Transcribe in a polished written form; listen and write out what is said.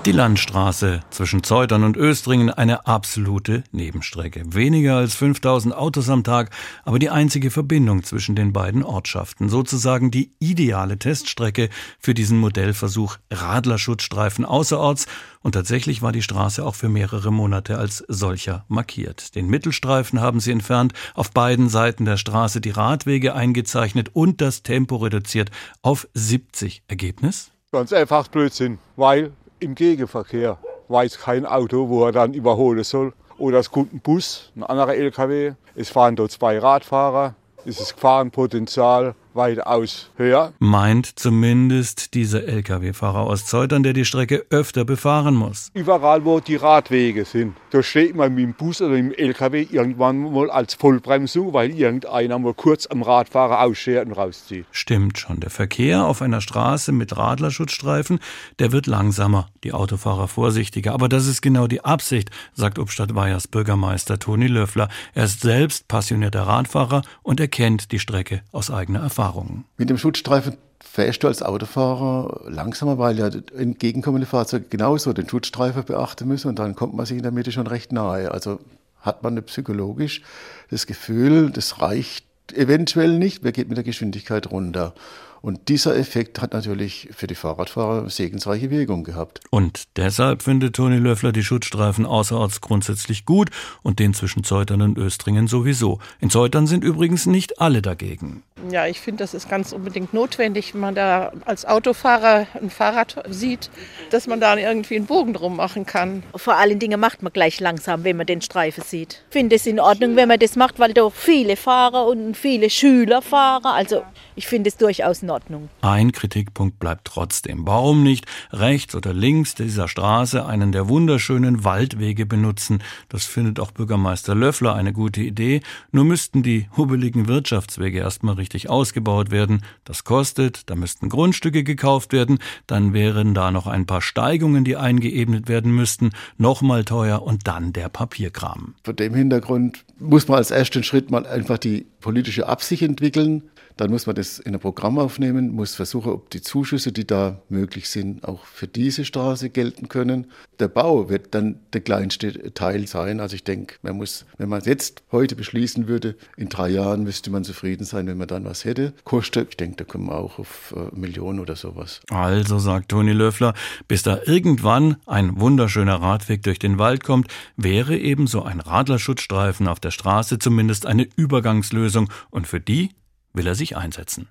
Die Landstraße zwischen Zeutern und Östringen, eine absolute Nebenstrecke. Weniger als 5000 Autos am Tag, aber die einzige Verbindung zwischen den beiden Ortschaften. Sozusagen die ideale Teststrecke für diesen Modellversuch Radlerschutzstreifen außerorts. Und tatsächlich war die Straße auch für mehrere Monate als solcher markiert. Den Mittelstreifen haben sie entfernt, auf beiden Seiten der Straße die Radwege eingezeichnet und das Tempo reduziert auf 70. Ergebnis? Ganz einfach Blödsinn, weil im Gegenverkehr weiß kein Auto, wo er dann überholen soll. Oder es kommt ein Bus, ein anderer LKW. Es fahren dort 2 Radfahrer. Ist das Gefahrenpotenzial weitaus höher. Meint zumindest dieser LKW-Fahrer aus Zeutern, der die Strecke öfter befahren muss. Überall, wo die Radwege sind, da steht man mit dem Bus oder mit dem LKW irgendwann mal als Vollbremsung, weil irgendeiner mal kurz am Radfahrer ausschert und rauszieht. Stimmt schon, der Verkehr auf einer Straße mit Radlerschutzstreifen, der wird langsamer, die Autofahrer vorsichtiger. Aber das ist genau die Absicht, sagt Ubstadt-Weyers Bürgermeister Toni Löffler. Er ist selbst passionierter Radfahrer und er kennt die Strecke aus eigener Erfahrung. Mit dem Schutzstreifen fährst du als Autofahrer langsamer, weil ja entgegenkommende Fahrzeuge genauso den Schutzstreifen beachten müssen und dann kommt man sich in der Mitte schon recht nahe. Also hat man psychologisch das Gefühl, das reicht eventuell nicht, wer geht mit der Geschwindigkeit runter. Und dieser Effekt hat natürlich für die Fahrradfahrer segensreiche Wirkung gehabt. Und deshalb findet Toni Löffler die Schutzstreifen außerorts grundsätzlich gut und den zwischen Zeutern und Östringen sowieso. In Zeutern sind übrigens nicht alle dagegen. Ja, ich finde, das ist ganz unbedingt notwendig, wenn man da als Autofahrer ein Fahrrad sieht, dass man da irgendwie einen Bogen drum machen kann. Vor allen Dingen macht man gleich langsam, wenn man den Streifen sieht. Ich finde es in Ordnung, wenn man das macht, weil da viele Fahrer und viele Schüler fahren. Also ich finde es durchaus in Ordnung. Ein Kritikpunkt bleibt trotzdem. Warum nicht rechts oder links dieser Straße einen der wunderschönen Waldwege benutzen? Das findet auch Bürgermeister Löffler eine gute Idee. Nur müssten die hubbeligen Wirtschaftswege erstmal richtig ausgebaut werden. Das kostet, da müssten Grundstücke gekauft werden, dann wären da noch ein paar Steigungen, die eingeebnet werden müssten, nochmal teuer und dann der Papierkram. Vor dem Hintergrund muss man als ersten Schritt mal einfach die politische Absicht entwickeln. Dann muss man das in ein Programm aufnehmen, muss versuchen, ob die Zuschüsse, die da möglich sind, auch für diese Straße gelten können. Der Bau wird dann der kleinste Teil sein. Also ich denke, wenn man es jetzt heute beschließen würde, in 3 Jahren müsste man zufrieden sein, wenn man dann was hätte. Kosten, ich denke, da kommen wir auch auf 1 Million oder sowas. Also, sagt Toni Löffler, bis da irgendwann ein wunderschöner Radweg durch den Wald kommt, wäre eben so ein Radlerschutzstreifen auf der Straße zumindest eine Übergangslösung und für die will er sich einsetzen.